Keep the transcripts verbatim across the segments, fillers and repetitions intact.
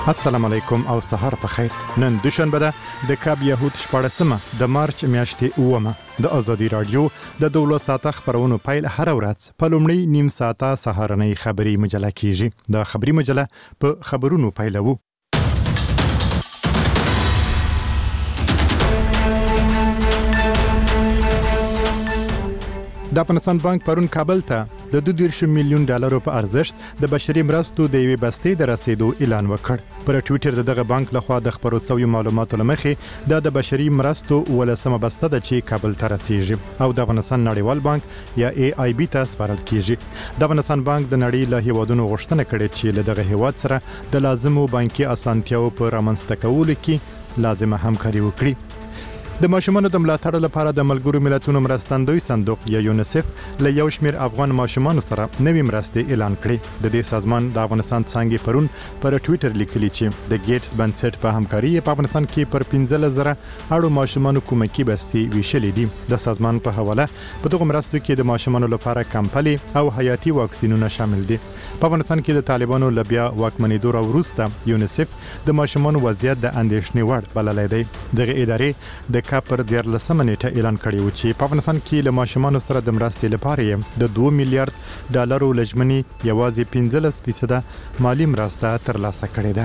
السلام علیکم او سهار په خیر. نن دوشنبه ده د کاب یهود شپاړسمه د مارچ میاشتې اومه. د ازادي رادیو د دولت ساعته خبرونو پیل هر ورځ په لومړی نیم ساعته سهارنۍ خبري مجله کیږي. د خبري مجله په خبرونو پیلوو. د افغانستان بانک پرون کابل ته د دوه دېرش میلیون ډالرو په ارزښت د بشري مرستو د یوې بستې د رسیدو اعلان وکړ. پر ټویټر دغه بانک لخوا د خبرو شویو معلوماتو لمخې د د بشري مرستو ولسمه بسته ده چې کابل ته رسیږي او د افغانستان نړیوال بانک یا ای آی بی ته سپارل کیږي. د افغانستان بانک د نړۍ له هیوادونو غوښتنه کړې چې له دغه هیواد سره د لازمو بانکي اسانتیاو په رامنځته کولو کې لازمه همکاري وکړي. د ماشومانو د ملاتړ لپاره د ملګرو ملتونو مرستندوی صندوق یا یونیسف له یو شمېر افغان ماشومانو سره نوې مرستې اعلان کړې. د دې سازمان د افغانستان څنګه پرون پر ټویټر لیکلي چې د ګیټس بنسټ په همکاري په افغانستان کې پر پنځه زره اړو ماشومانو کومکی بستې ویشلې دي. د سازمان په حواله په دغه مرستو کې د ماشومانو لپاره کمپلي او حیاتي واکسینونه شامل دي. په افغانستان کې د طالبانو لبیا واکمنېدو وروسته یونیسف د ماشومانو وضعیت د اندېښنې وړ بللی دی. دغه ادارې د کا پر دیارلسمه نیټه اعلان کړی و چې په افغانستان کې له ماشومانو سره د مرستې لپاره د دوه میلیارډ ډالرو لجمنې یوازې پنځلس فیصده مالی مرسته ترلاسه کړې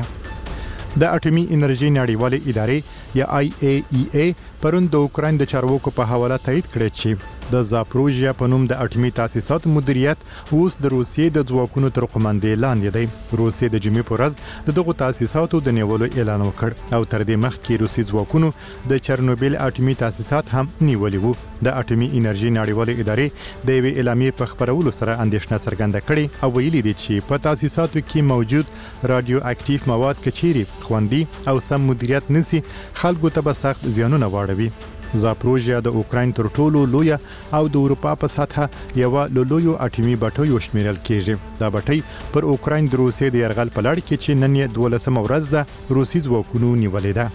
ده. د اټومي انرژي نړیوالې ادارې یا آی ای ای ای پرون د اوکراین د چارواکو په حواله تایید کړی چې د زاپروژیا په نوم د اټومي تاسیسات مدیریت اوس د روسیې د ځواکونو تر قومندې لاندې دی. روسیې د جمعې په ورځ د دغو تاسیساتو د نیولو اعلان وکړ او تر دې مخکې روسي ځواکونو د چرنوبیل اټومي تاسیسات هم نیولي وو. د اټومي انرژي نړیوالې ادارې د یوې اعلامیې په خبرولو سره اندېښنه څرګنده کړې او ویلي دي چې په تاسیساتو کې موجود رادیو اکټیو مواد کچيري خوندي او سم مدیریت نشي خلکو ته به سخت زیانونه واړوي. زاپروژیا د اوکراین تر ټولو لوی او د اروپا په سطحه یو لویو اټومي بټیو شمیرل کیږي. دا بټی پر اوکراین د روسیې د یرغل په لړ کې چې نن یې دولسمه ورځ ده روسي ځواکونو نیولې ده.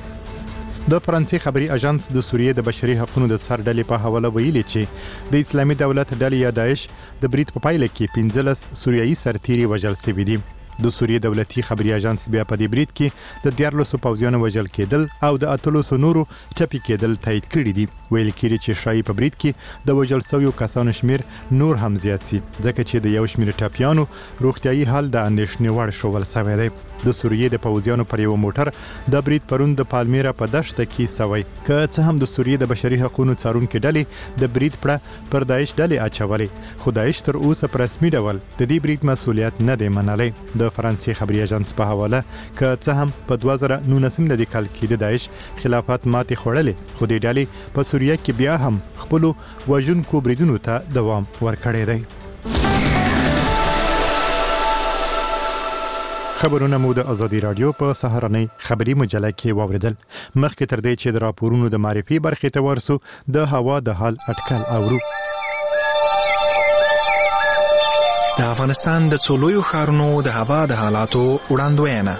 د فرانسې خبري اژانس د سوریې د بشري حقوقو د سر ډلې په حواله ویلي چې د اسلامي دولت ډلې یا داعش د برید په پایله کې پنځلس سوریایي سرتیري وژل شوي دي. د سوریې دولتي خبري اژانس بیا په دې برید کې د دیارلسو پوځیانو وژل کېدل او د اتلسو نورو چپی کېدل تایید کړي دي. ویل کېږي چې شایي په برید کې د وژل شویو کسانو شمیر نور هم زیات شي ځکه چې د یو شمیر ټاپیانو روغتیايي حال د اندېښنې وړ شوول شوی دی. د سوریې د پوځیانو پر یو موټر د برید پرون د پالمیرا په دشت کې سوی که څه هم د سوریې د بشري حقوقو څارونکو ډلې د برید پړه پر داعش ډلې اچولې خو داعش تر اوسه په رسمي ډول د دې برید مسؤلیت نه دی منلی. د فرانسې خبري اژانس په حواله که څه هم په دوه زره نولسم کال کې د داعش خلافت ماتې خوړلې خو دې ډلې په سوریه کې بیا هم خپل وژونکو بریدونو ته دوام ورکړی دی. خبرونه مو د ازادي رادیو په سهارنۍ خبري مجله کې واوریدل. مخکې تر دې چې د راپورونو د معرفي برخې ته ورسو د هوا د حال اټکل اورو. د افغانستان د څلورو ښارونو د هوا د حالاتو وړاندوینه.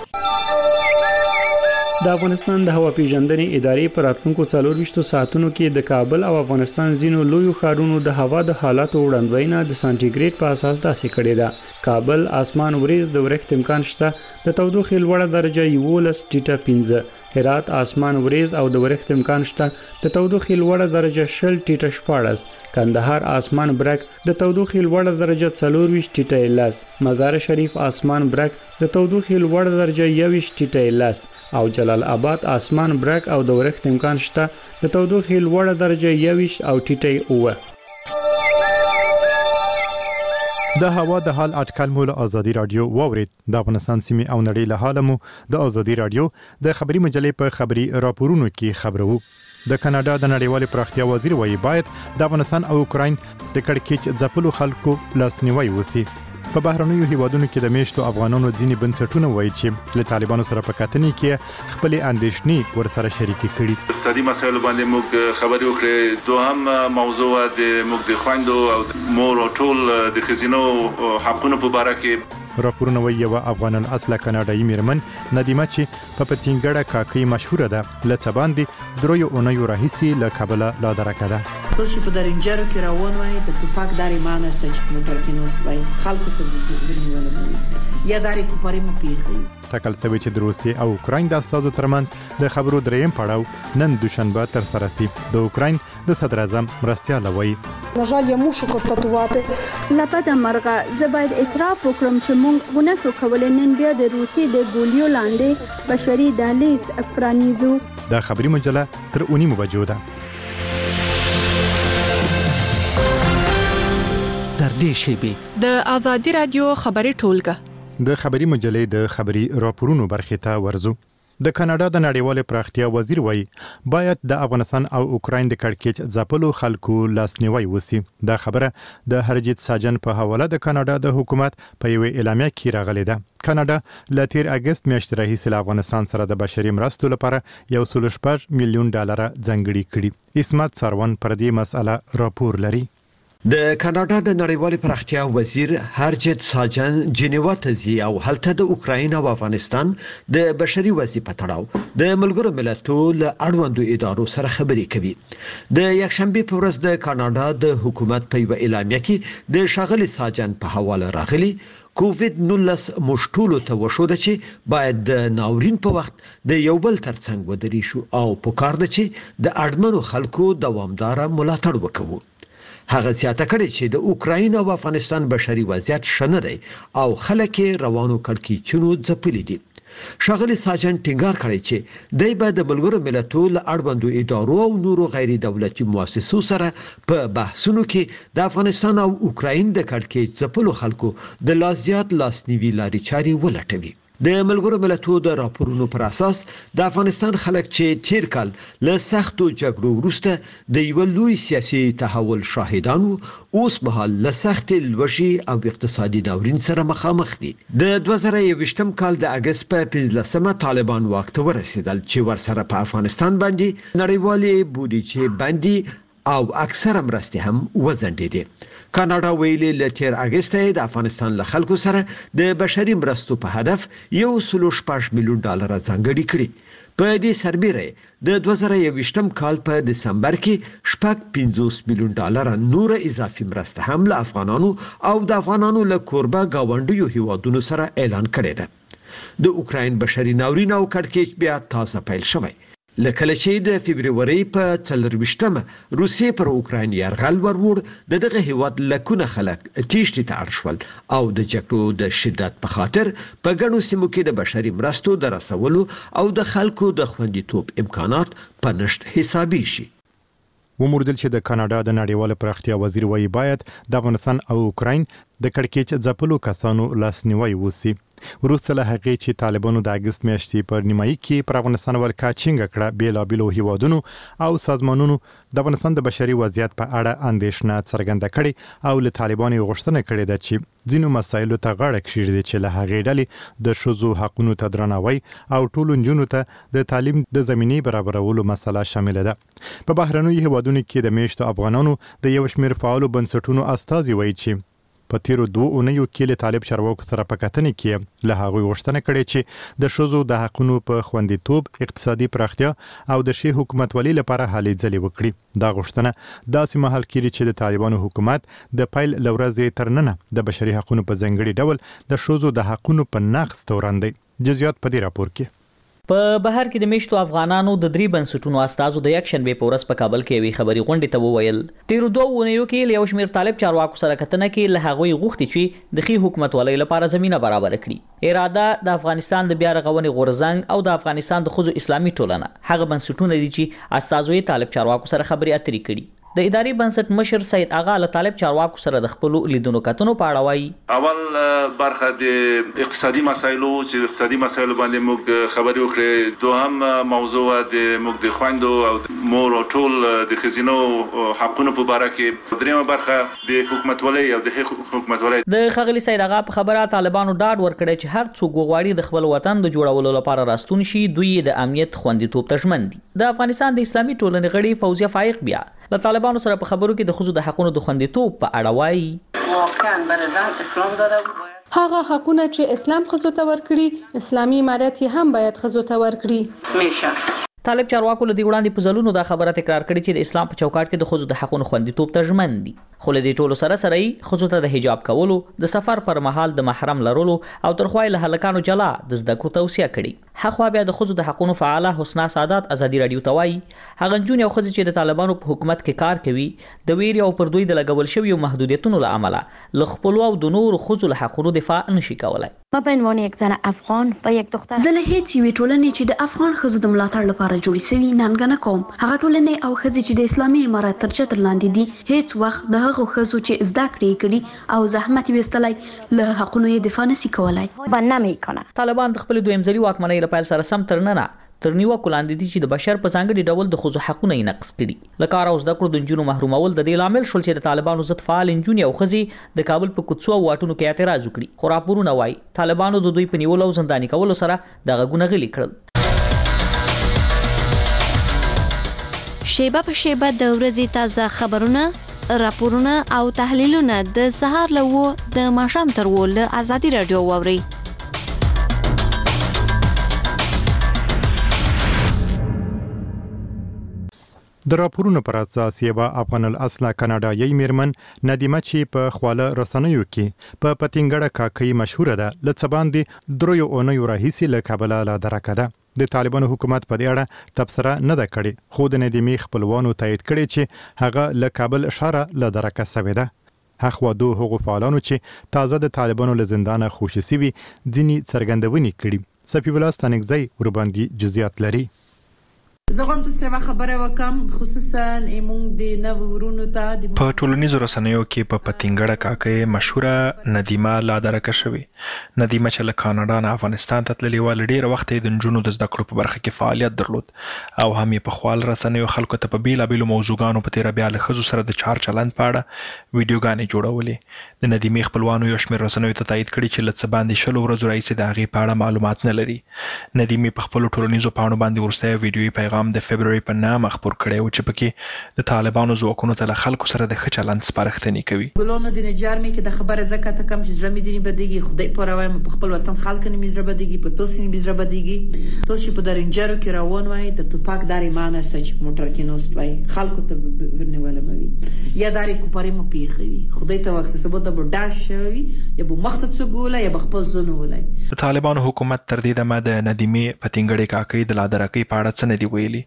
د افغانستان د هوا پیژندنې ادارې پر راتلونکو څلور ویشتو ساعتونو کې د کابل او افغانستان ځینو لویو ښارونو د هوا د حالاتو وړاندوینه د سانټیګریډ په اساس داسې کړې ده. کابل اسمان وریځ د ورښت امکان شته، د تودوخې لوړه درجه یولس ټیټه پنځه. هرات اسمان وریځ او د ورښت امکان شته، د تودوخې لوړه درجه شل ټیټه شپاړس. کندهار اسمان برک د تودوخې لوړه درجه څلور ویشت ټیټه لس. مزار شریف اسمان برک د تودوخې لوړه درجه یوویشت ټیټه لس او جلال آباد اسمان برک او د ورښت امکان شته، د تودوخې لوړه درجه یوویشت او ټیټه اوه. د هوا د حال اټکل مو له ازادي رادیو واورید. د افغانستان سیمې او نړۍ له حاله مو د ازادي رادیو د خبري مجلې په خبري راپورونو کې خبرو. د کاناډا د نړیوالې پراختیا وزیر وایي باید د افغانستان او اوکراین د کړکېچ ځپلو خلکو لاسنیوي وسی. په بهرنیو هیوادونو کې د میشتو افغانانو ځینې بنسټونه وایي چې له طالبانو سره په کتنې کې خپل اندېښنې ورسره شریکې کړي. اقتصادي مسایلو باندې موږ خبرې وکړې. دوهم موضوع د موږ د خويندو او مور او ټول د خزینو حقونو په اړه کې راپورونه وایي یو افغان الاصله کاناډایي میرمن ندیمه چې په پتینګړه کاکۍ مشهوره ده لڅ باندې دروي اونیو راهیسي له کابل لا درکه ده. ټول شي په درنجرو کې روان وای د توپاک داري معنی سچ موټر کې نوست وای خلکو ته د یا دا ریکوپریم پیښی ټاکل شوی چې د روسیې او اوکراین د اساسو ترمنځ د خبرو دریم پړاو نن دوشنبه تر سره سي. د اوکراین د صدر اعظم مرستیال وایي На жаль, я мушу констатувати. لپاره مرغه زه باید اعتراف وکړم چې موږ ونه شو کولی نن بیا د روسیې د ګولیو لاندې بشري دهلیز پرانیزو. دا خبري مجله تر اونیمو بجو ده. در دې شیبې د آزادي رادیو خبري ټولګه د خبري مجلې د خبري راپورونو برخې ته ورزو. د کاناډا د نړیوال پراختیا وزیر وایي باید د افغانستان او اوکراین د کړکېچ ځپلو خلکو لاسنیوي وسی. دا خبره د هرجیت ساجن په حواله د کاناډا د حکومت په یو اعلامیه کې راغلې ده. کاناډا ل تیر اگست میاشتې راهیسې له افغانستان سره د بشري مرستو لپاره یو سل شپږ میلیون ډالر ځانګړي کړي. اسمت سروان پر دې مسأله راپور لري. د کاناډا د نړیوال پراختیا وزیر هرجیت ساجن جنیوا ته ځي او هلته د اوکراین او افغانستان د بشري وضعیت په تړاو د ملګرو ملتونو له اړوندو ادارو سره خبرې کوي. د یکشنبه په ورځ د کاناډا د حکومت په یو اعلامیه کې د شاغلي ساجن په حواله راغلي کووید نولس مشټولو ته وشوده چې باید د ناورین په وخت د یو بل ترڅنګ ودرې شو او په کار ده چې د اړمنو خلکو دوامدار ملاتړ وکړو. هغه سیاته کړی چې د اوکراین او افغانستان بشري وضعیت شنه دی او خلک روانو کړکېچونو ځپلي دي. شاغلي ساجن ټینګار کړی چې دای په د ملګرو ملتونو له اړوندو ادارو او نورو غیر دولتي مؤسسو سره په بحثونو کې د افغانستان او اوکراین د کړکېچ ځپلو خلکو د لازیات لاسنیوي لارې چارې ولټوي. د ملګرو ملتونو د راپورونو پر اساس د افغانستان خلک چې تیر کال له سختو جګړو وروسته د یو لوی سیاسي تحول شاهدانو اوس مهال له سخت لوږې او اقتصادي ناورین سره مخامخ دي. د دوه زره یوویشتم کال د اگست په پنځلسمه طالبان واک ته ورسېدل چې ورسره په افغانستان باندې نړیوالې بودیجې باندې او اکثر مرستې هم وزندېدې. کاناډا ویلي له تیر اگست د افغانستان له خلکو سره د بشري مرستو په هدف یو سل شپږ میلیون ډالر ځانګړي کړي. په دې سربېره د دوه زره یوویشتم کال په دسمبر کې شپږ پنځوس میلیون ډالر نور اضافي مرسته هم له افغانانو او د افغانانو له کوربه گاونډیو هیوادونو سره اعلان کړی ده. د اوکراین بشري ناورین او کړکېچ بیا تازه پیل شوی. لکه چې د فبرवरी په څلرويشتمه روسیې پر اوکراین یرغل ورور د دغه هیواد لکونه خلک تیښتې ته اړ شول او د جګړو د شدت په خاطر په ګڼو سیمو کې د بشري مرستو د رسولو او د خلکو د خوندیتوب امکانات په نشت حسابي شي. وموردل چې د کاناډا د نړیوال پراختیا وزیر وایي باید د افغانستان او اوکراین د کړکېچ ځپلو کسانو لاسنیوي وسی. وروسته له هغې چې طالبانو د اگست میاشتې پر نیمایي کې پر افغانستان ولکه چینګه کړه بیلابیلو هیوادونو او سازمانونو د افغانستان د بشري وضعیت په اړه اندېښنه څرګنده کړې او له طالبانو غوښتنه کړې ده چې ځینو مسایلو ته غاړه کښیږدي چې له هغې ډلې د ښځو حقونو ته درناوی او ټولو نجونو ته د تعلیم د زمینې برابرولو مسله شامله ده. په بهرنیو هیوادونو کې د میشتو افغانانو د یو شمېر فعالو بنسټونو استازي وایي چې په تیرو دوه اونیو کې له طالب چارواکو سره په کتنې کې له هغوی غوښتنه کړې چې د ښځو د حقونو په خوندیتوب، اقتصادي پراختیا او د ښې حکومتولۍ لپاره هلې ځلې وکړي. دا غوښتنه داسې مهال کېږي چې د طالبانو حکومت د پیل له ورځې تر ننه د بشري حقونو په ځانګړي ډول د ښځو د حقونو په نقض تورن دی. جزئیات په دې راپور کې. په بهر کې د میشتو افغانانو د درې بنسټونو استازو د یکشنبه په ورځ په کابل کې وی خبري غونډې ته وویل تیر دوه اونیو کې له یو شمېر طالب چارواکو سره کتنه کې له هغوی غوښتي چې د ښې حکومتولۍ لپاره زمينه برابر کړي. اراده د افغانستان د بیا رغونې غورځنګ او د افغانستان د ښځو اسلامي ټولنه هغه بنسټونه دي چې استازو طالب چارواکو سره خبري اترې کړي. د اداري بنسټ مشر سید اغا له طالب چارواکو سره د خپل لیدونو کتنو په اړه وایي. اول برخه د اقتصادي مسایلو چې اقتصادي مسایلو باندې موږ خبرې وکړې. دوهم موضوع د موږ د خويندو او مور او ټول د خزینو حقونو په اړه کې. دریمه برخه د حکومتولۍ او د حکومتولۍ. د خغلی سید اغا په خبره طالبانو ډاډ ورکړی چې هر څوک غواړي د خپل وطن د جوړولو لپاره راستون شي دوی د امنیت خوندیتوب ته ژمن دي. د افغانستان د اسلامي ټولنې غړي فوزیه فایق بیا له طالبانو سره په خبرو کې د ښځو د حقونو د خوندیتوب په اړه وایي. واقعا به نظر اسلام داره هغه حقونه چې اسلام ښځو ته ورکړي اسلامي امارت هم باید ښځو ته ورکړي. میشه طالب چارواکو له دې وړاندې په ځلونو دا خبره تکرار کړې چې د اسلام په چوکاټ کې د ښځو د حقوقو خوندیتوب ته ژمن دي، خو له دې ټولو سره سره یې ښځو ته د حجاب کولو، د سفر پر مهال د محرم لرلو او ترخوا له هلکانو جلا د زده کړو توصیه کړې. هغه بیا د ښځو د حقوقو فعاله حسنا سعادت ازادي رادیو ته وایي هغه نجونې او ښځې چې د طالبانو په حکومت کې کار کوي د ویرې او پر دوی د لګول شویو محدودیتونو له امله له خپلو او د نورو ښځو له حقوقو دفاع نشي کولای. ما به عنوان یک زن افغان و یک دختر زه له هیڅ یوې ټولنې چې د افغان ښځو د ملاتړ لپاره جوړې شوي ننګه کوم. هغه ټولنې او ښځې چې د اسلامي امارت تر چتر لاندې دي هیڅ وخت د هغو ښځو چې زده کړې کړي او زحمت یې ویستلی له حقونو یې دفاع نشي کولای و نمیکنه. طالبان د خپل دویم ځلي واکمنۍ له پیل سره سم تر ننه تر نیوکو لاندې دي چې د بشر په ځانګړي ډول د ښځو حقونه یې نقض کړي. له کار او زده کړو د نجونو محرومول د دې لامل شول چې د طالبانو ضد فعال نجونې او ښځې د کابل په کوڅو او واټونو کې اعتراض وکړي، خو راپورونه وایي طالبانو د دوی په نیولو او زنداني کولو سره د غږونه غلي کړل. شیبه په شیبه د ورځې تازه خبرونه، راپورونه او تحلیلونه د سهار له و د ماښام تر و له ازادي رادیو واورئ. د راپورونو پر اساس یو افغان الاصله کاناډایي میرمن ندیمه چې په خواله رسنیو کې په پتنګړه کاکۍ مشهوره ده لڅ باندې درویو اونیو راهیسي له کابل لا درکه ده. د طالبانو حکومت په دې اړه تبصره نه ده کړې، خو د ندیمې خپلوانو تایید کړي چې هغه له کابل اشاره له درکه سوي ده. هغه دو هغو فعالانو چې تازه د طالبانو له زندانه خوشي سوي ځینی څرګندونې کړي. صفی الله ستانکزی ورباندې جزئیات لري. زه غواړم تاسو سره خبره وکم خصوصا ایمون د نو ورونو ته په ټولنیزو رسنیو کې په پتنګړه کاکۍ مشهوره ندیمه لا درکه شوې. ندیمه چې له کاناډا نه افغانستان ته تللې و، ډېر وخت د نجونو د زده کړو په برخه کې فعالیت درلود او هم یې په خپل رسنیو خلکو ته په بیلابیلو موضوعګانو په تیر بیا له ښځو سره د چار چلند په اړه ویډیوګانې جوړولې. د ندیمې خپلوانو یو شمېر رسنیو ته تایید کړي چې له څه باندې شلو ورځو راهیسې د هغې په اړه معلومات نه لري. ندیمې په خپلو ټولنیزو پاڼو باندې وروستی ویډیویي پیغام د فبروري په نامه خپور کړی و چې پکې د طالبانو ځواکونو ته له خلکو سره د ښه چلند سپارښتنې کوي. ګلونو د نجار مې کې د خبره زکات کم چې زړه مې دې بدیږي، خدای پاره وایم په خپل وطن خلک نه مې زړه بدیږي، په توسې مې زړه بدیږي. توسې په درنجرو کې روان وای د توپاک داري معنی سچ موټر کې نوست وای خلکو ته ورنواله مې یا داري کوپاري مې پیخوي خدای ته وخت سبا د برداشت شوی یا به مخته څګوله یا بخپل زونه ولای. د طالبانو حکومت تر دې دمه د ندیمې پتنګړې کاکۍ د لادرکۍ په اړه څه نه دی ویلي.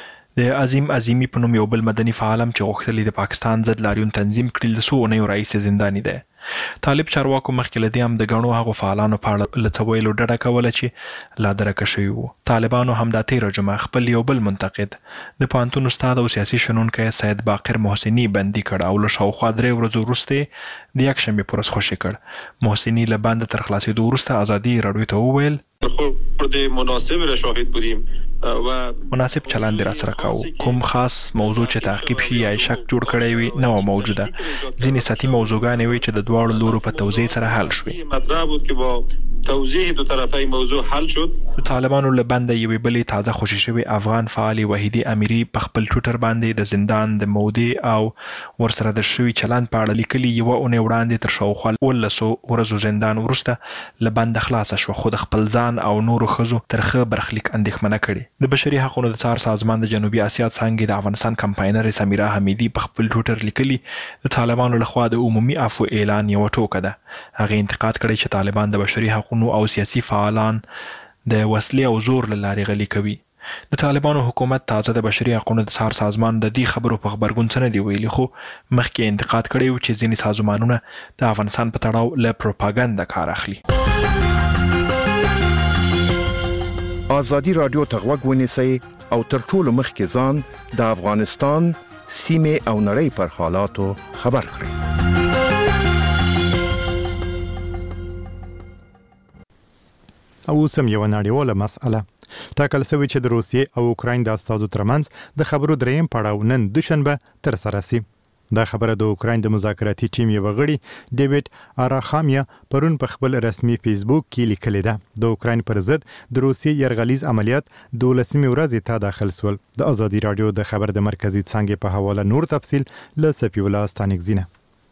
د عظیم عظیمی په نوم یو بل مدني فعالم چې غوښتل د پاکستان ضد لاریون تنظیم کړي له څو اونیو راهیسې زنداني دی. طالب چارواکو مخکې له دې هم د ګڼو هغو فعالانو په اړه له څه ویلو ډډه کوله چې لادرکه شوي وو. طالبانو همدا تېره جمعه خپل یو بل منتقد د پوهنتون استاد او سیاسي شنونکی سید باقر محسني بندي کړ او له شاوخوا درې ورځو وروسته د یکشنبې په ورځ خوشي کړ. محسني له بنده تر خلاصېدو وروسته ازادي رادیو ته وویل خود مناسب را شاهد بودیم و مناسب چلند را سره کاو. کوم خاص موضوع چې تعقیب شي یا شک جوړ کړی وي نه و موجوده. ځینې سطحي موضوعګانې وي چې د دواړو لورو په توضیح سره حل شوي. مطرح بود که با توضیح دو طرفه موضوع حل شد. د طالبانو له بنده یوې بلې تازه خوشي شوي افغان فعالي وحیدي امیري په خپل ټویټر باندې د زندان د مودې او ورسره د شوي چلند په اړه لیکلي یوه اونۍ وړاندې تر شاوخوا اوولسو ورځو زندان وروسته له بنده خلاصه شوه، خو د خپل ځان او نورو ښځو ترخه برخلیک اندېښمنه کړې. د بشري حقوقو د څار سازمان د جنوبي اسیا څانګې د افغانستان کمپاینر سمیرا حمیدي په خپل ټویټر لیکلي د طالبانو لخوا د عمومي عفو اعلان یوه ټوکه ده. هغې انتقاد کړی چې طالبان د بشري حقوقو او سیاسي فعالان د وسلې او زور له لارې غلي کوي. د طالبانو حکومت تازه د بشري حقوقو د څار سازمان د دې خبرو په خبرګون څه نه دی ویلي، خو مخکې انتقاد کړی و چې ځینې سازمانونه د افغانستان په تړاو له پروپاګاندا کار اخلي. ازادي رادیو ته غوږ ونیسئ او تر ټولو مخکې ځان د افغانستان سیمې او نړۍ پر حالاتو خبر کړئ. او سم یو نړیواله مسأله ټاکل شوې چې د روسیې او اوکراین د استازو ترمنځ د خبرو دریم پړاو نن دوشنبه تر سره شي. دا خبره د اوکراین د مذاکراتي ټیم یو غړي ډیوډ آراخامیا پرون په خپل رسمي فیسبوک کې لیکلې ده. د اوکراین پر ضد د روسیې یرغلیز عملیات دولسمې ورځې ته داخل شول. د ازادي رادیو د خبر د مرکزی څانګې په حواله نور تفصیل له صفی الله ستانکزینه.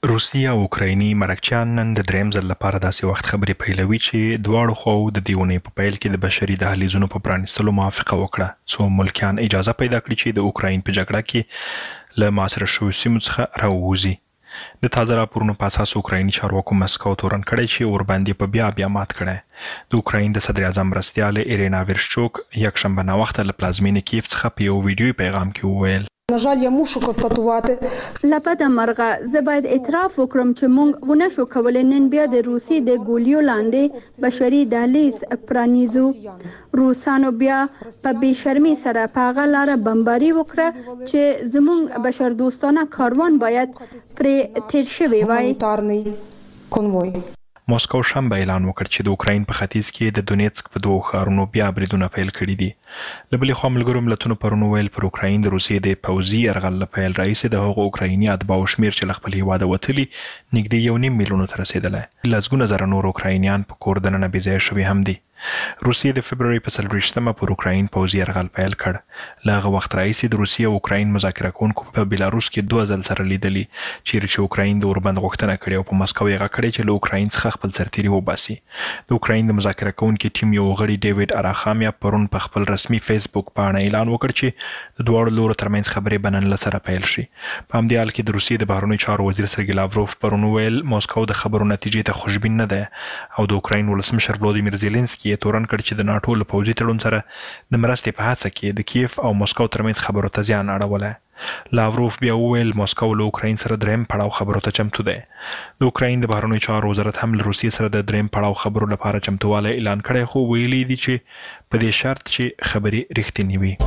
روسیه او اوکرایني مرکچیان نن د دریم ځل لپاره داسې وخت خبرې پیلوي چې دواړو خو د دیونې په پیل کې د بشري دهلیزونو په پرانیستلو موافقه وکړه څو ملکیان اجازه پیدا کړي چې د اوکراین په جګړه کې له محاصره شویو سیمو څخه راووځي. د تازه راپورونو په اساس اوکرایني چارواکو مسکو تورن کړی چې ورباندې په بیا بیا مات کړی. د اوکراین د صدر اعظم مرستیال ایرینا ویرشچوک یکشنبه ناوخته له پلازمینې کیف څخه په یو ویډیویي پیغام کې وویل На жаль, я мушу констатувати. لپاره مرغه زه باید اعتراف وکړم چې موږ ونه شو کولای نن بیا د روسي د ګولیو لاندې بشري دهلیز پرانیزو. روسانو بیا په بې شرمۍ سره په هغه لاره بمباري وکړه چې زموږ بشر دوستانه کاروان باید پرې تیر شوی وای. ماسکو شنبه اعلان وکړ چې د اوکراین په ختیځ کې د دونیتسک په دوه ښارونو بیا بریدونه پیل کړي دي. له بلې خوا ملګرو ملتونو پرون ویل پر اوکراین د روسیې د پوځي یرغل له پیل راهیسې د هغو اوکرایني اتباعو شمېر چې له خپل هېواده وتلي نږدې یو نیم میلیونو ته رسېدلی. لسګونه زره نور اوکراینیان په کور دننه بېځایه شوي هم دي. روسیې د فبروري په څلوېښتمه پر اوکراین پوځي یرغل پیل کړ. له هغه وخت راهیسې د روسیې او اوکراین مذاکره کوونکو په بیلاروس کې دوه ځل سره لیدلي چیرې چې اوکراین د اوربند غوښتنه کړې او په مسکو یې غږ کړی چې له اوکراین څخه خپل سرتیري وباسي. د اوکراین د مذاکره کوونکي ټیم یو غړي ډیوډ اراخامیا پرون په خپل رسمي فیسبوک پاڼه اعلان وکړ چې د دواړو لورو ترمنځ خبرې به نن له سره پیل شي. په همدې حال کې د روسیې د بهرنیو چارو وزیر سرګي لاوروف پرون ویل ماسکو د خبرو نتیجې ته خوشبین نه ده او د اوکراین ولسمشر ولودیمیر زيلنسکي یې تورن کړ چې د ناټو له پوځي تړون سره د مرستې په هڅه کې د کیف او مسکو ترمنځ خبرو ته زیان اړولی. لاوروف بیا وویل مسکو له اوکراین سره دریم پړاو خبرو ته چمتو دی. د اوکراین د بهرنیو چارو وزارت هم له روسیې سره د دریم پړاو خبرو لپاره چمتووالی اعلان کړی خو ویلي دي چې په دې شرط چې خبرې رښتینې وي.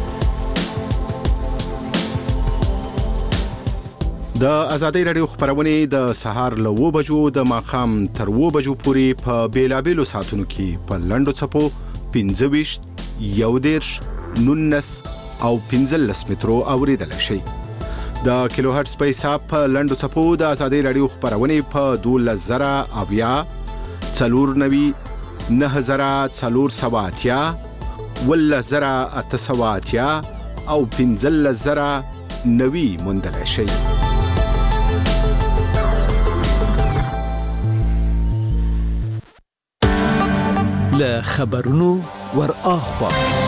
د ازادۍ راډیو خبرونه د سهار له و بجو د ماخام تر و بجو پورې په بیلابېلو ساعتونو کې په لنډو څپو پنځه ویشت یو دېرش نولس او پنځلس مترو اوریدل شي. د کیلو هرتز په حساب په لنډو څپو د ازادۍ راډیو خبرونه په دولس زره اویا څلور نوي نه زره څلور سوه اتیا ولس زره اته سوه اتیا او پنځلس زره نوي موندل شي. له خبرونو ور اخوا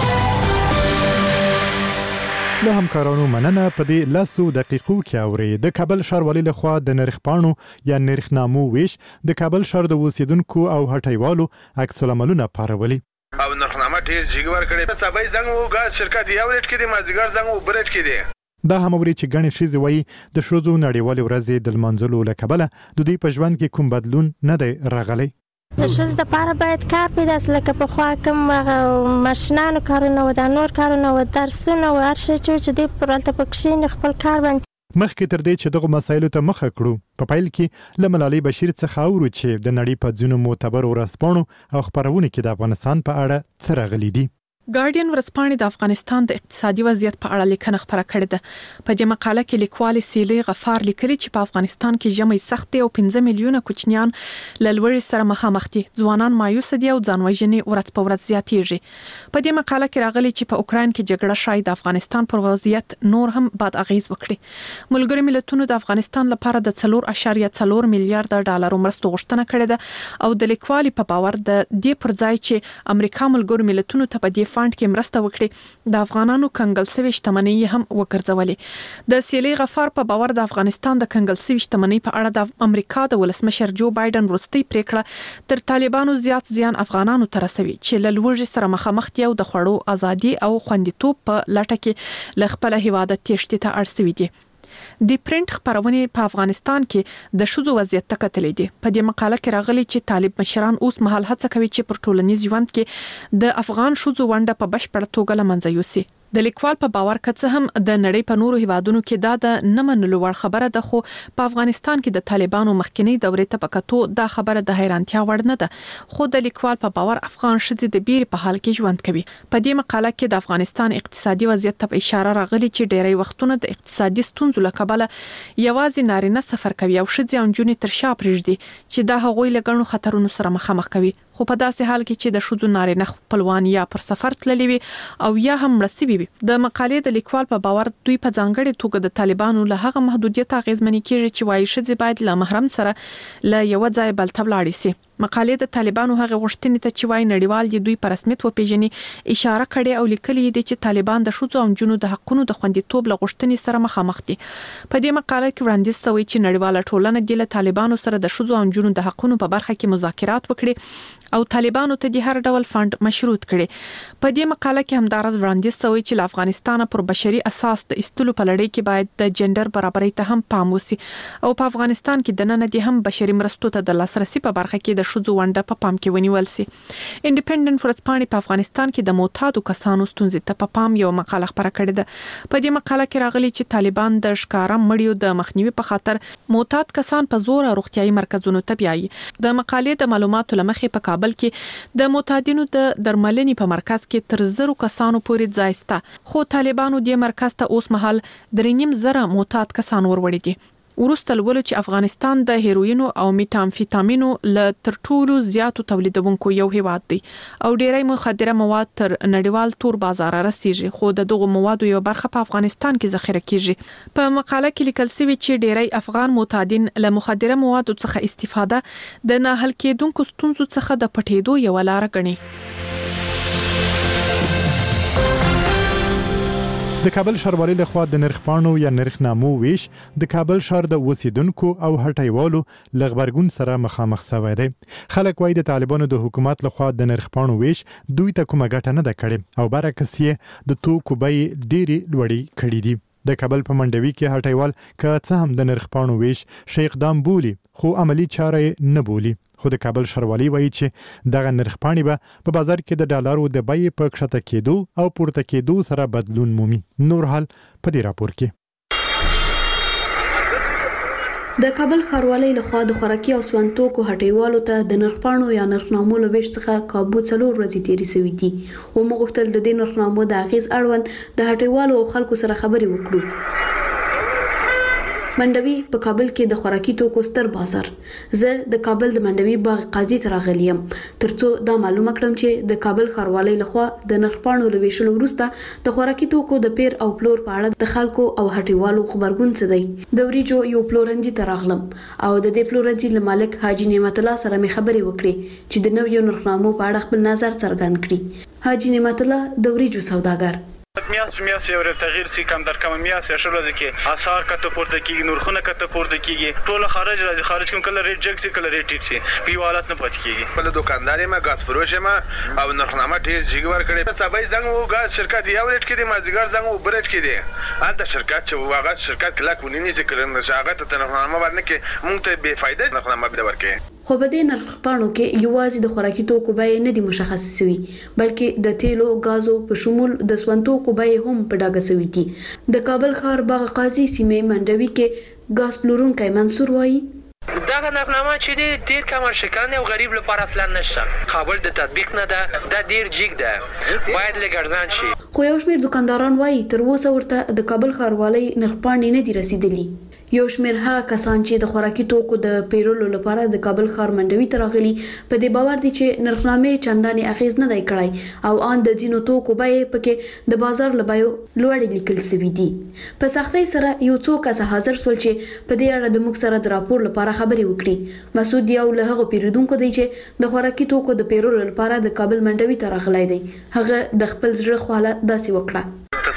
له همکارانو مننه. په دې لسو دقیقو کې اوري د کابل ښاروالۍ لخوا د نرخپاڼو یا نرخنامو ویش د کابل ښار د اوسیدونکو او هټیوالو عکس العملونه پارولي او نرخنامه ډیر جګور کړي. په سبا زنګ او غاز شرکت یو ریټ کې دي مازیګر زنګ او برټ کې دي. دا هم اوري چې غني شيزي وایي د شوزو نړیوال ورځ د منځلو لکبله د دې په ژوند کې کوم بدلون نه دی راغلی. د شوز د پاره باید کار پیدا سي لکه په خوا کوم ماشینانو کارونه و د نور کارونه و درسونه و هر شي چې د پرالته پکښین خپل کار باندې مخکې تر دې چې دغه مسایلو ته مخه کړو په پایل کې له ملالۍ بشیر څخه اورو چې د نړۍ په ځینو معتبر ورځپاڼو او خبرونه کې د افغانستان په اړه څه راغلي دي. ګارډین ورځپاڼې د افغانستان د اقتصادي وضعیت په اړه لیکنه خبره کړې ده. په دې مقاله کې لیکوال سیلي غفار لیکلي چې په افغانستان کې ژمي سخت او پنځه میلیونه کوچنیان له لوړې سره مخامخ دي. ځوانان مایوس دي او ځانوژنې ورځ په ورځ زیاتېږي. په دې مقاله کې راغلي چې په اوکراین کې جګړه شاید د افغانستان پر وضعیت نور هم بد اغیز وکړي. ملګري ملتونو د افغانستان لپاره د څلور اعشاریه څلور میلیارډ ډالر مرستو غوښتنه کړې ده او د لیکوال په باور د دې پر ځای چې امریکا ملګرو ملتونو ته په دې فاند کې مرسته وکړي د افغانانو کنګل سوي شتمنۍ هم وګرځولې. د سیلي غفار په باور د افغانستان د کنګل سوي شتمنۍ په اړه د امریکا د ولسمشر جو بایدن وروستۍ پریکړه تر طالبانو زیات زیان افغانانو ته رسوي چې له لوږې سره مخامخ دي او د خوړو ازادي او خوندیتوب په لټه کې له خپل هیواده تېښتې ته اړ شوي دي. د پرنټ خبرونه په افغانستان کې د شذو وضعیت تکتلې دي. په دې مقاله کې راغلي چې طالب مشران اوس مهال هڅه کوي چې پر ټولنیز ژوند کې د افغان شذو ونډه په بشپړه توګه له منځه یوسي. د لیکوال په باور کڅ هم د نړۍ په نورو هیوادونو کې دا د نه منلو وړ خبره ده خو په افغانستان کې د طالبانو مخکنی دورې ته پکاتو دا خبره د حیرانتیا وړ نه ده خو د لیکوال په باور افغان شذې د بیرې په حال کې ژوند کوي. په دې مقاله کې د افغانستان اقتصادي وضعیت ته اشاره راغلي چې ډېری وختونه د اقتصادي ستونزو له کبله یوازې نارینه سفر کوي او شذې او نجونې تر شا پرېږدي چې دا هغوی له ګڼو خطرونو سره مخامخ کوي. خو په داسې حال کې چې د شذو نارینه خپلوان یا پر سفر تللی وي او یا هم مرسي وي د مقالې د لیکوال په باور دوی په ځانګړي توګه د طالبانو له هغه محدودیت اغیزمنې کیږي چې وايي شذې باید له محرم سره له یو ځای بل ته ولاړ شي. مقالې د طالبانو هغه غوښتنې ته چې وايي نړیوال دي دوی په رسمیت وپیژني اشاره کړې او لیکلي دي چې طالبان د شذو او نجونو د حقونو د خوندیتوب له غوښتنې سره مخامخ دي. په دې مقاله کې وړاندیز شوی چې نړیواله ټولنه د طالبانو سره د شذو او نجونو د حقونو په برخه کې مذاکرات وکړي او طالبانو ته د هر ډول فند مشروط کړي. په دې مقاله کې همدارس وړاندیز شوی چې افغانستان پر بشري اساس د استلو په لړۍ کې باید د جندر برابرۍ ته هم پام وشي او په افغانستان کې د نن د هم بشري مرستو ته د لاسرسي په برخه کې د شذو ونډه په پام کې ونیول شي. انډیپندنت ورځپاڼې په افغانستان کې د معتادو کسانو ستونزې ته په پام یو مقاله خپره کړې ده. په دې مقاله کې راغلي چې طالبان د ښکارا مړیو د مخنیوي په خاطر معتاد کسان په زور روغتيایي مرکزونو ته بیایي. د مقالې د معلوماتو لمخې په کابل کې د معتادینو د درملنې په مرکز کې تر زرو کسانو پورې ځای شته خو طالبانو د مرکز ته اوس مهال درې نیم زره معتاد کسان وروړي دي. ورسته لولو چې افغانستان د هیروینو او میتامفیتامینو له تر ټولو زیاتو تولیدونکو یو هیواد دی او ډیری مخدره مواد تر نړیوال تور بازار رسیږي خو د دغه موادو یو برخه په افغانستان کې ذخیره کیږي. په مقاله کې لیکل شوی چې ډیری افغان معتادین له مخدره موادو څخه استفاده د نه حل کېدونکو ستونزو څخه د پټېدو یو لار ګڼي. د کابل ښاروالۍ لخوا د نرخپاڼو یا نرخنامو ویش د کابل ښار د اوسیدونکو او هټیوالو له غبرګون سره مخامخ شوی دی. خلک وايي د طالبانو د حکومت لخوا د نرخپاڼو ویش دوی ته کومه ګټه نه ده کړې او برعکس یې د توکو بیې ډېرې لوړې کړې دي. د کابل په منډوي کې هټیوال که څه هم د نرخپاڼو ویش ښه اقدام بولي خو عملی چاره نه بولي. خو د کابل ښاروالۍ وایي چې دغه نرخپاڼې به په بازار کې د ډالرو د بیې په کښته کېدو او پورته کېدو سره بدلون مومي. نور حال په دې راپور کې. د کابل ښاروالۍ لخوا د خوراکي او سون توکو هټیوالو ته د نرخپاڼو یا نرخنامو له ویش څخه کابو څلور ورځې تیرې شوې دي او موږ غوښتل د دې نرخنامو د اغیز اړوند د هټیوالو او خلکو سره خبرې وکړو. منډوي په کابل کې د خوراکي توکو ستر بازار. زه د کابل د منډوي باغ قاضي ته راغلیم ترڅو دا معلومه کړم چې د کابل ښاروالۍ لخوا د نرخپاڼو له ویشلو وروسته د خوراکي توکو د پیر او پلور په اړه د خلکو او هټیوالو خبرګون څه دی. د وریجو یو پلورنځي ته راغلم او د دې پلورنځي له مالک حاجی نعمت الله سره مې خبرې وکړې چې د نویو نرخنامو په اړه خپل نظر څرګند کړي. حاجی نعمت الله د وریجو سوداګر. میاس میاس یو تغییر سی کم در کم میاس یا شروع کې آثار کته پورته کیږي نورخونه کته پورته کیږي ټول خارج راځي خارج کوم کله ریټ جګ سي کله ریټ ټیټ سي په حالت نه پات کیږي. بل دکاندار ما غاز فروش ما او نرخنامه ډیر جګور کړي سبای زنګ وو غاز شرکت یو ریټ کې دي مازیګر زنګ وو برټ کې دي انت شرکت چې واغه شرکت کله کو نه ذکر نه شاغت ته نرخنامه ورنه کې مونږ ته بے فائدې نرخنامه به ورکې. خو په دې نرخپاڼو کې یوازې د خوراکي توکو بیې نه دي مشخص شوي بلکې د تیلو غازو په شمول د سون توکو بیې هم په ډاګه شوي دي. د کابل ښار باغ قاضي سیمې منډوي کې غاز پلورونکی منصور وایي دا نرخنامه چې دی ډیر کم شکانه او غریب لپاره اصلا نشته. کابل د تطبیق نه ده دا ډیر جګ ده باید لګرځان شي. خو یو شمېر دکانداران وایي تر اوسه ورته د کابل ښاروالۍ نرخپاڼې نه دي رسیدلي. یو شمېر هغه کسان چې د خوراکي توکو د پیرولو لپاره د کابل ښار منډوي ته راغلي په دې باور دي چې نرخنامې چندانې اغیز نه دی کړی او ان د ځینو توکو بیې پکې د بازار له بیو لوړې لیکل شوي دي. په سختۍ سره یو څو کسه حاضر شول چې په دې اړه د موږ سره د راپور لپاره خبرې وکړي. مسعود یو له هغو پیرودونکو دی چې د خوراکي توکو د پیرولو لپاره د کابل منډوي ته راغلی دی. هغه د خپل زړه خواله داسې وکړه.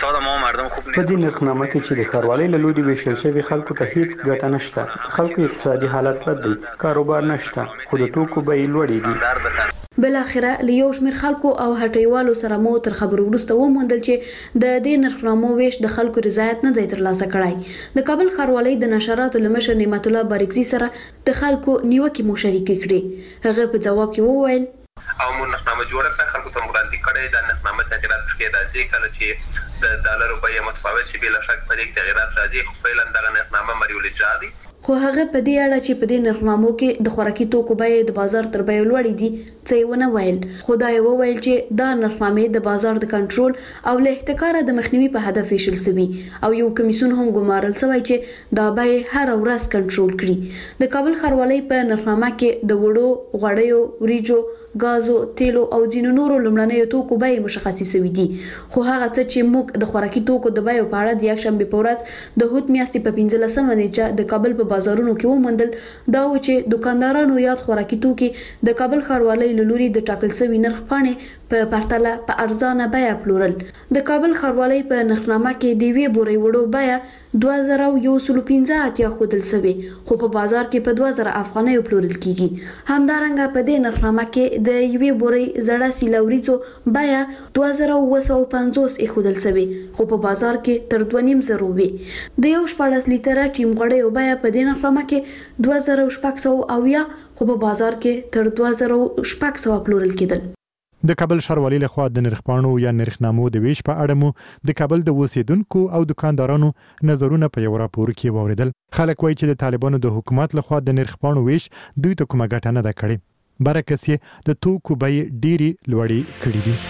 په دې نرخنامه کې چې د ښاروالۍ له لوري ویشل شوي خلکو ته هیڅ ګټه نشته. خلکو اقتصادي حالت بد دی کاروبار نشته خو د توکو بیې لوړې دي. بل اخره له یو شمېر خلکو او هټیوالو سره مو تر خبرو وروسته وموندل چې د دې نرخنامو ویش د خلکو رضایت نه دی ترلاسه کړی. د کابل ښاروالۍ د نشراتو له مشر نعمت الله بارکزي سره د خلکو نیوکې مو شریکې کړې. هغه په جواب کې وویل او موږ نرخنامه جوړه کړه خلکو ته وړاندې کړې دا نرخنامه تغیرات پکې راځي کله چې د ډالرو بیه متفاوت شي بلا شک په دې تغیرات راځي خو فعلا دغه نرخنامه مریول اجرا دي. خو هغه په دې اړه چې په دې نرخنامو کې د خوراکي توکو بیې د بازار تر بیې لوړې دي څه ونه ویل. خدای وویل چې دا نرخنامې د بازار د کنټرول او له احتکار د مخنیوي په هدف ایښل شوي او یو کمیسیون هم ګمارل شوی چې دا بیې هر ورځ کنټرول کړي. د کابل ښاروالۍ په نرخنامه کې د وړو غوړیو وریجو غازو تیلو او ځینو نورو لمړنیو توکو بیې مشخصې شوې دي. خو هغه څه چې موږ د خوراکي توکو د بیو په اړه د یکشنبه په ورځ د هوت میاشتې په پنځلسمه نیټه د کابل په بازارونو کې وموندل دا و چې دکاندارانو یاد خوراکي توکي د کابل ښاروالۍ له لوري د ټاکل شوي نرخ پاڼې په پرتله په ارزانه بیه پلورل. د کابل ښاروالۍ په نرخنامه کې د یوې بورې وړو بیه دوه زره یو سل پنځه اتیا ښودل شوې خو په بازار کې په دوه زره افغانیو پلورل کیږي. همدارنګه په دې نرخنامه کې د یوې بورې زړه سیله وریجو بیه دوه زره اوه سوه پنځوس ایښودل شوې خو په بازار کې تر دوه نیم زرو وي. د یو شپاړس لیټره ټیم غوړیو بیه په دې نرخنامه کې دوه زره شپږ سوه اویا خو په بازار کې تر دوه زره شپږ سوه پلورل کېدل. د کابل ښاروالۍ لخوا د نرخپاڼو یا نرخنامو د ویش په اړه مو د کابل د اوسیدونکو او دکاندارانو نظرونه په یو راپور کې واوریدل. خلک وایي چې د طالبانو د حکومت لخوا د نرخپاڼو ویش دوی ته کومه ګټه نه ده کړې. برعکس یې د توکو بیې ډېرې لوړې کړې دي.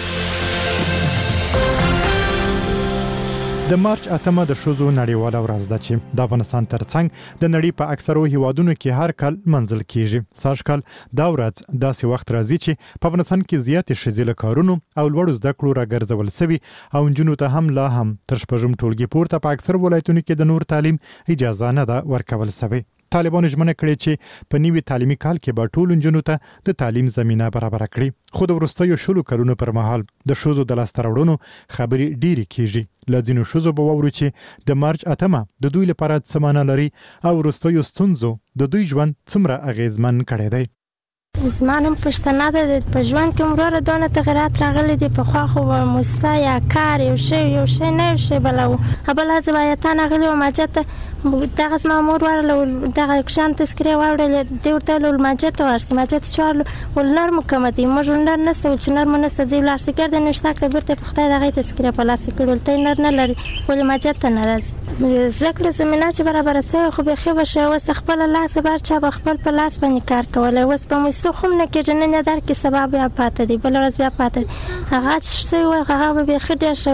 د مارچ اتمه د ښځو نړیواله ورځ ده چې د افغانستان ترڅنګ د نړۍ په اکثرو هیوادونو کې هر کال منځل کیږي. سږ کال دا ورځ داسې وخت راځي چې په افغانستان کې زیاتې ښځې له کارونو او لوړو زده کړو راګرځول سوي او نجونو ته هم لا هم تر شپږم ټولګي پورته په اکثر ولایتونو کې د نور تعلیم اجازه نه ده ورکول سوی. طالبانو ژمنه کړې چې په نوي تعلیمي کال کې به ټولو نجونو ته د تعلیم زمینه برابره کړي. خو د وروستیو شلو کلونو پر مهال د ښځو د لاسته راوړنو خبرې ډېرې کیږي. له ځینو ښځو به واورو چې د مارچ اتمه د دوی لپاره څه معنا لري او وروستیو ستونزو د دوی ژوند څومره اغیزمن کړی دی. زما نوم پښتنه ده. په ژوند کې وروره دونه تغیرات راغلي دي. پخوا خو موسسه یا کار یو شی یو شی نه یو شی بله و. بله زبایتان راغلي وه ماجد ته دغه زما مور ورله دغه کشان تذکرې واوړلې دې ورته ویل ماجد ته ورسې ماجد چې ورله ول نرمو کمه دي موږ نر نسته ول چې نرمو نسته ځي لاړ سې ګرده نشته که بیرته په خدای دغه تذکرې په لاس کړي ول ته نر نه لري ولې ماجد ته نه راځي. زده کړې زمینه چې برابره سوې خو بیخي به ښه اوس د خپله لاسه بهر چا به خپل په لاس باندې کار کولی. اوس به موسسو خو هم نه کېږي نن یې در کې سبا بیا پاته دي بله ورځ بیا پاته دي. هغه چې شوی وای هغه به بیخي ډېر ښه